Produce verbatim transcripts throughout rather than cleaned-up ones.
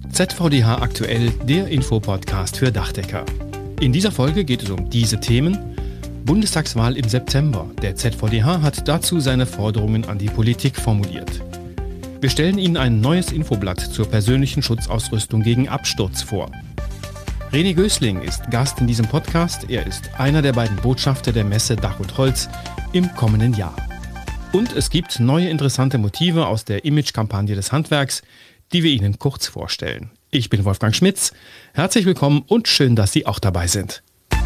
Z V D H aktuell, der Infopodcast für Dachdecker. In dieser Folge geht es um diese Themen. Bundestagswahl im September. Der Z V D H hat dazu seine Forderungen an die Politik formuliert. Wir stellen Ihnen ein neues Infoblatt zur persönlichen Schutzausrüstung gegen Absturz vor. René Gößling ist Gast in diesem Podcast. Er ist einer der beiden Botschafter der Messe Dach und Holz im kommenden Jahr. Und es gibt neue interessante Motive aus der Imagekampagne des Handwerks, die wir Ihnen kurz vorstellen. Ich bin Wolfgang Schmitz. Herzlich willkommen und schön, dass Sie auch dabei sind.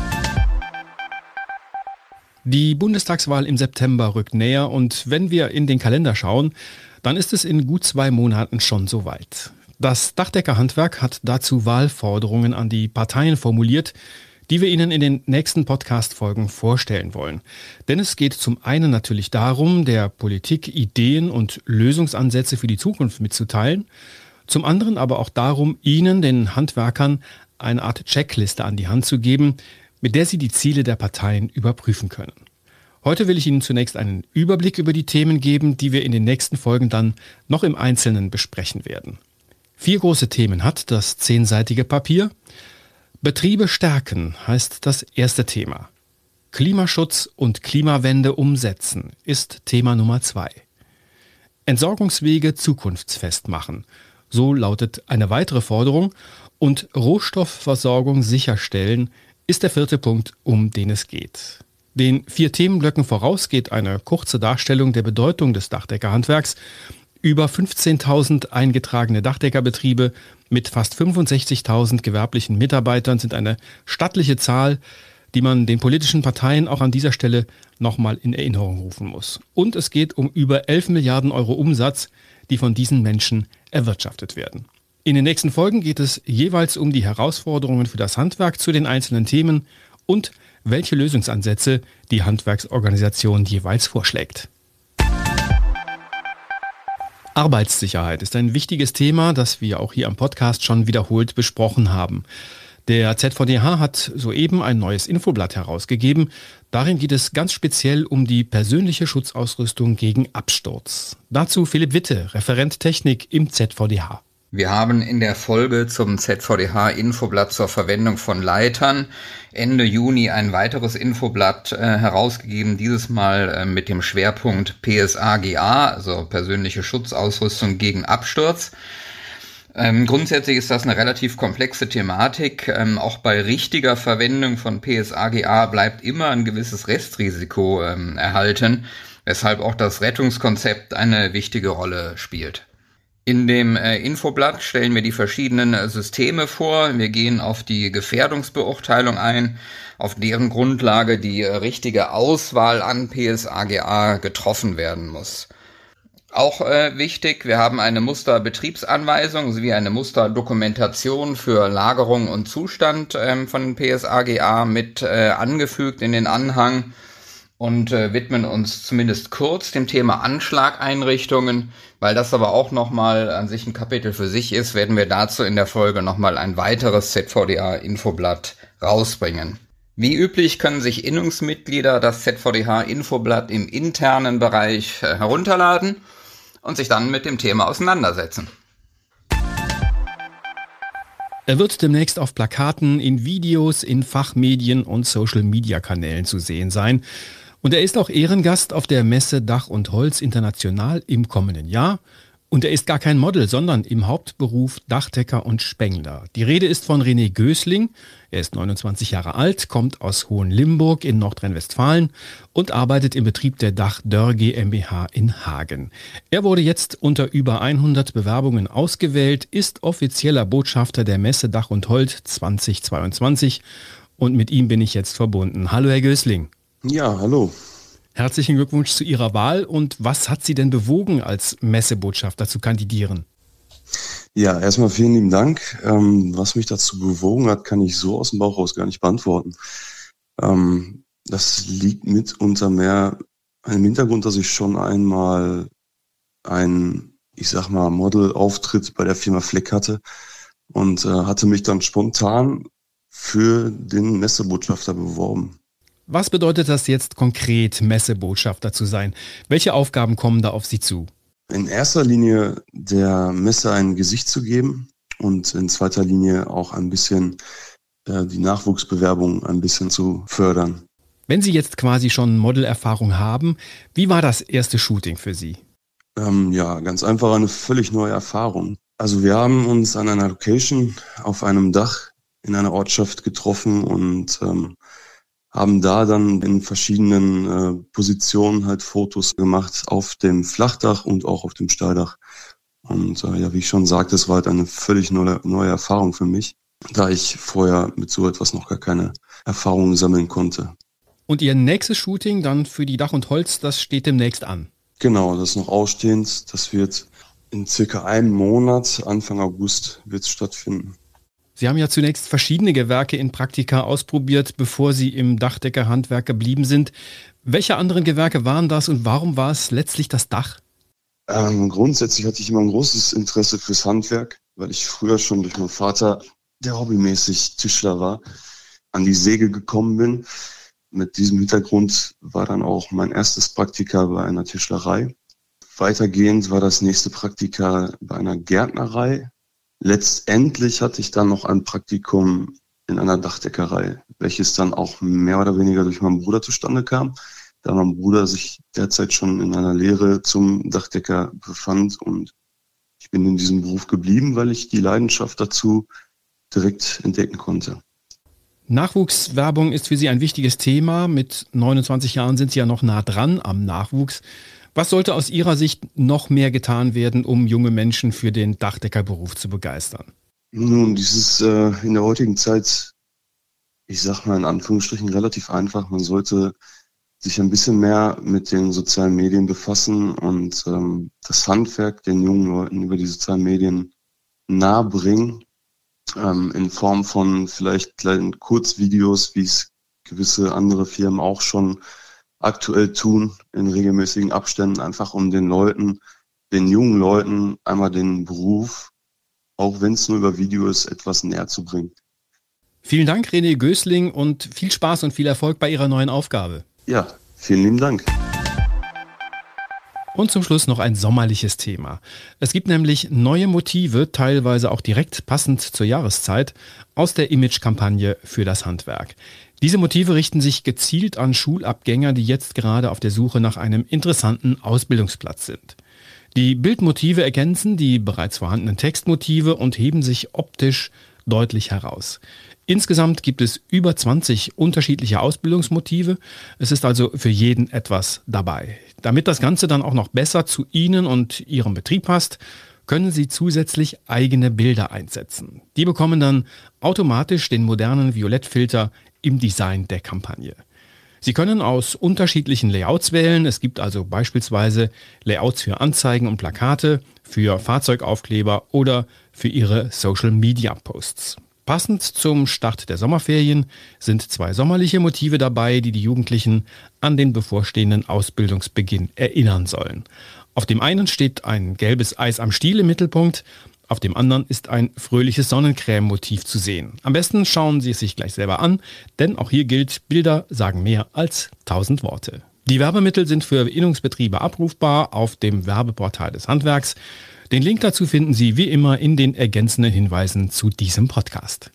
Die Bundestagswahl im September rückt näher und wenn wir in den Kalender schauen, dann ist es in gut zwei Monaten schon soweit. Das Dachdeckerhandwerk hat dazu Wahlforderungen an die Parteien formuliert, die wir Ihnen in den nächsten Podcast-Folgen vorstellen wollen. Denn es geht zum einen natürlich darum, der Politik Ideen und Lösungsansätze für die Zukunft mitzuteilen, zum anderen aber auch darum, Ihnen, den Handwerkern, eine Art Checkliste an die Hand zu geben, mit der Sie die Ziele der Parteien überprüfen können. Heute will ich Ihnen zunächst einen Überblick über die Themen geben, die wir in den nächsten Folgen dann noch im Einzelnen besprechen werden. Vier große Themen hat das zehnseitige Papier. Betriebe stärken heißt das erste Thema. Klimaschutz und Klimawende umsetzen ist Thema Nummer zwei. Entsorgungswege zukunftsfest machen, so lautet eine weitere Forderung. Und Rohstoffversorgung sicherstellen ist der vierte Punkt, um den es geht. Den vier Themenblöcken voraus geht eine kurze Darstellung der Bedeutung des Dachdeckerhandwerks. Über fünfzehntausend eingetragene Dachdeckerbetriebe mit fast fünfundsechzigtausend gewerblichen Mitarbeitern sind eine stattliche Zahl, die man den politischen Parteien auch an dieser Stelle nochmal in Erinnerung rufen muss. Und es geht um über elf Milliarden Euro Umsatz, die von diesen Menschen erwirtschaftet werden. In den nächsten Folgen geht es jeweils um die Herausforderungen für das Handwerk zu den einzelnen Themen und welche Lösungsansätze die Handwerksorganisation jeweils vorschlägt. Arbeitssicherheit ist ein wichtiges Thema, das wir auch hier am Podcast schon wiederholt besprochen haben. Der Z V D H hat soeben ein neues Infoblatt herausgegeben. Darin geht es ganz speziell um die persönliche Schutzausrüstung gegen Absturz. Dazu Philipp Witte, Referent Technik im Z V D H. Wir haben in der Folge zum Z V D H-Infoblatt zur Verwendung von Leitern Ende Juni ein weiteres Infoblatt äh, herausgegeben, dieses Mal äh, mit dem Schwerpunkt P S A G A, also persönliche Schutzausrüstung gegen Absturz. Ähm, grundsätzlich ist das eine relativ komplexe Thematik. Ähm, auch bei richtiger Verwendung von P S A G A bleibt immer ein gewisses Restrisiko ähm, erhalten, weshalb auch das Rettungskonzept eine wichtige Rolle spielt. In dem äh, Infoblatt stellen wir die verschiedenen äh, Systeme vor. Wir gehen auf die Gefährdungsbeurteilung ein, auf deren Grundlage die äh, richtige Auswahl an P S A G A getroffen werden muss. Auch äh, wichtig, wir haben eine Musterbetriebsanweisung sowie eine Musterdokumentation für Lagerung und Zustand ähm, von P S A G A mit äh, angefügt in den Anhang. Und äh, widmen uns zumindest kurz dem Thema Anschlageinrichtungen, weil das aber auch nochmal an sich ein Kapitel für sich ist, werden wir dazu in der Folge nochmal ein weiteres Z V D H-Infoblatt rausbringen. Wie üblich können sich Innungsmitglieder das Z V D H-Infoblatt im internen Bereich äh, herunterladen und sich dann mit dem Thema auseinandersetzen. Er wird demnächst auf Plakaten, in Videos, in Fachmedien und Social-Media-Kanälen zu sehen sein. Und er ist auch Ehrengast auf der Messe Dach und Holz International im kommenden Jahr. Und er ist gar kein Model, sondern im Hauptberuf Dachdecker und Spengler. Die Rede ist von René Gößling. Er ist neunundzwanzig Jahre alt, kommt aus Hohenlimburg in Nordrhein-Westfalen und arbeitet im Betrieb der Dach Dörr GmbH in Hagen. Er wurde jetzt unter über hundert Bewerbungen ausgewählt, ist offizieller Botschafter der Messe Dach und Holz zweitausendzweiundzwanzig und mit ihm bin ich jetzt verbunden. Hallo Herr Gößling. Ja, hallo. Herzlichen Glückwunsch zu Ihrer Wahl und was hat Sie denn bewogen, als Messebotschafter zu kandidieren? Ja, erstmal vielen lieben Dank. Ähm, was mich dazu bewogen hat, kann ich so aus dem Bauch raus gar nicht beantworten. Ähm, das liegt mitunter mehr im Hintergrund, dass ich schon einmal einen, ich sag mal, Modelauftritt bei der Firma Fleck hatte und äh, hatte mich dann spontan für den Messebotschafter beworben. Was bedeutet das jetzt konkret, Messebotschafter zu sein? Welche Aufgaben kommen da auf Sie zu? In erster Linie der Messe ein Gesicht zu geben und in zweiter Linie auch ein bisschen äh, die Nachwuchsbewerbung ein bisschen zu fördern. Wenn Sie jetzt quasi schon Modelerfahrung haben, wie war das erste Shooting für Sie? Ähm, ja, ganz einfach eine völlig neue Erfahrung. Also wir haben uns an einer Location auf einem Dach in einer Ortschaft getroffen und ähm, haben da dann in verschiedenen äh, Positionen halt Fotos gemacht auf dem Flachdach und auch auf dem Stahldach. Und äh, ja, wie ich schon sagte, es war halt eine völlig neue, neue Erfahrung für mich, da ich vorher mit so etwas noch gar keine Erfahrungen sammeln konnte. Und Ihr nächstes Shooting dann für die Dach und Holz, das steht demnächst an? Genau, das ist noch ausstehend. Das wird in circa einem Monat, Anfang August, wird es stattfinden. Sie haben ja zunächst verschiedene Gewerke in Praktika ausprobiert, bevor Sie im Dachdeckerhandwerk geblieben sind. Welche anderen Gewerke waren das und warum war es letztlich das Dach? Ähm, grundsätzlich hatte ich immer ein großes Interesse fürs Handwerk, weil ich früher schon durch meinen Vater, der hobbymäßig Tischler war, an die Säge gekommen bin. Mit diesem Hintergrund war dann auch mein erstes Praktika bei einer Tischlerei. Weitergehend war das nächste Praktika bei einer Gärtnerei. Letztendlich hatte ich dann noch ein Praktikum in einer Dachdeckerei, welches dann auch mehr oder weniger durch meinen Bruder zustande kam, da mein Bruder sich derzeit schon in einer Lehre zum Dachdecker befand und ich bin in diesem Beruf geblieben, weil ich die Leidenschaft dazu direkt entdecken konnte. Nachwuchswerbung ist für Sie ein wichtiges Thema. Mit neunundzwanzig Jahren sind Sie ja noch nah dran am Nachwuchs. Was sollte aus Ihrer Sicht noch mehr getan werden, um junge Menschen für den Dachdeckerberuf zu begeistern? Nun, dies ist äh, in der heutigen Zeit, ich sag mal in Anführungsstrichen, relativ einfach. Man sollte sich ein bisschen mehr mit den sozialen Medien befassen und ähm, das Handwerk den jungen Leuten über die sozialen Medien nahebringen, ähm, in Form von vielleicht kleinen Kurzvideos, wie es gewisse andere Firmen auch schon aktuell tun, in regelmäßigen Abständen, einfach um den Leuten, den jungen Leuten einmal den Beruf, auch wenn es nur über Video ist, etwas näher zu bringen. Vielen Dank, René Gößling, und viel Spaß und viel Erfolg bei Ihrer neuen Aufgabe. Ja, vielen lieben Dank. Und zum Schluss noch ein sommerliches Thema. Es gibt nämlich neue Motive, teilweise auch direkt passend zur Jahreszeit, aus der Image-Kampagne für das Handwerk. Diese Motive richten sich gezielt an Schulabgänger, die jetzt gerade auf der Suche nach einem interessanten Ausbildungsplatz sind. Die Bildmotive ergänzen die bereits vorhandenen Textmotive und heben sich optisch deutlich heraus. Insgesamt gibt es über zwanzig unterschiedliche Ausbildungsmotive. Es ist also für jeden etwas dabei. Damit das Ganze dann auch noch besser zu Ihnen und Ihrem Betrieb passt, können Sie zusätzlich eigene Bilder einsetzen. Die bekommen dann automatisch den modernen Violettfilter im Design der Kampagne. Sie können aus unterschiedlichen Layouts wählen. Es gibt also beispielsweise Layouts für Anzeigen und Plakate, für Fahrzeugaufkleber oder für Ihre Social-Media-Posts. Passend zum Start der Sommerferien sind zwei sommerliche Motive dabei, die die Jugendlichen an den bevorstehenden Ausbildungsbeginn erinnern sollen. Auf dem einen steht ein gelbes Eis am Stiel im Mittelpunkt, auf dem anderen ist ein fröhliches Sonnencreme-Motiv zu sehen. Am besten schauen Sie es sich gleich selber an, denn auch hier gilt, Bilder sagen mehr als tausend Worte. Die Werbemittel sind für Innungsbetriebe abrufbar auf dem Werbeportal des Handwerks. Den Link dazu finden Sie wie immer in den ergänzenden Hinweisen zu diesem Podcast.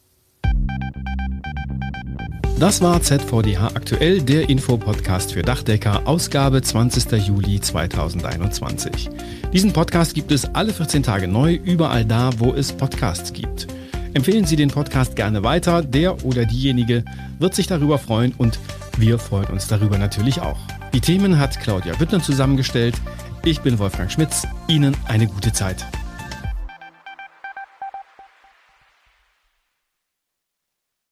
Das war Z V D H aktuell, der Infopodcast für Dachdecker, Ausgabe zwanzigster Juli zweitausendeinundzwanzig. Diesen Podcast gibt es alle vierzehn Tage neu, überall da, wo es Podcasts gibt. Empfehlen Sie den Podcast gerne weiter, der oder diejenige wird sich darüber freuen und wir freuen uns darüber natürlich auch. Die Themen hat Claudia Büttner zusammengestellt. Ich bin Wolfgang Schmitz. Ihnen eine gute Zeit.